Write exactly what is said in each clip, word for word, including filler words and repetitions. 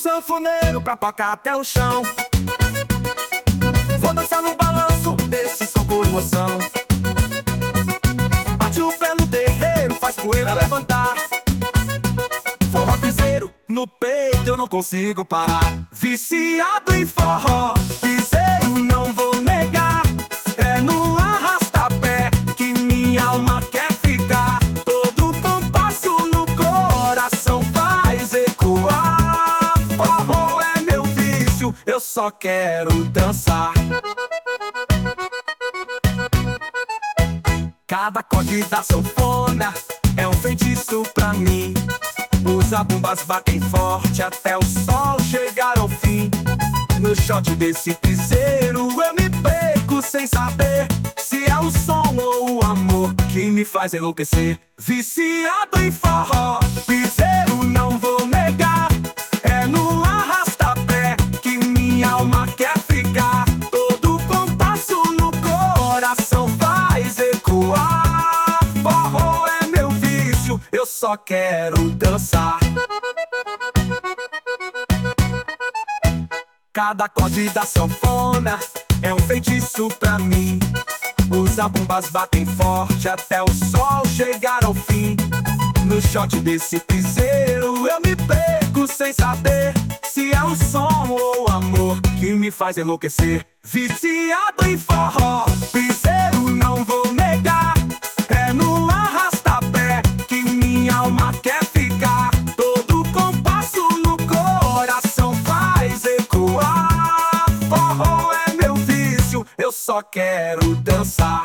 sanfoneiro pra tocar até o chão. Vou dançar no balanço desse som por emoção. Bate o pé no terreiro, faz poeira levantar. Forró piseiro no peito, eu não consigo parar. Viciado em forró, piseiro não vou negar. É no arrasta-pé que minha alma quer ficar. Todo compasso no coração faz ecoar. Forró é meu vício, eu só quero dançar. Cada acorde da sanfona é um feitiço pra mim. Os zabumbas batem forte até o sol chegar ao fim. No shot desse piseiro eu me perco sem saber se é o som ou o amor que me faz enlouquecer. Viciado em forró, piseiro não vou negar. É no arrasta-pé que minha alma quer ficar. Todo compasso no coração faz ecoar. Forró é meu vício, eu só quero dançar. Cada acorde da sanfona é um feitiço pra mim. Os zabumbas batem forte até o sol chegar ao fim. No shot desse piseiro eu me perco sem saber se é o som ou o amor que me faz enlouquecer. Viciado em forró, piseiro não vou negar. É no arrasta-pé que minha alma quer ficar. Todo compasso no coração faz ecoar. Forró é meu vício, eu só quero dançar.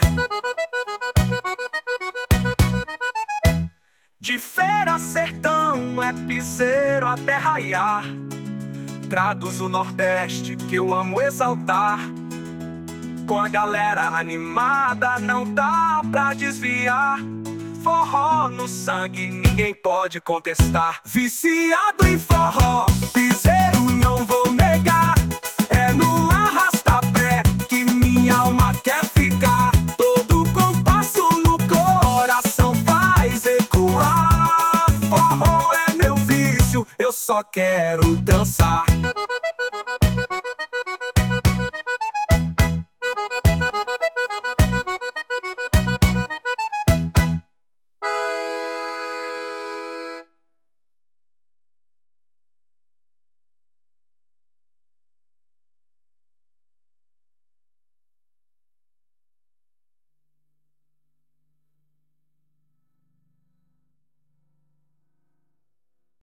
De feira a sertão é piseiro até raiar. Traduzo o Nordeste que eu amo exaltar. Com a galera animada não dá pra desviar. Forró no sangue, ninguém pode contestar. Viciado em forró, piseiro não vou negar. É no arrasta-pé que minha alma quer ficar. Todo compasso no coração faz ecoar. Forró é meu vício, eu só quero dançar.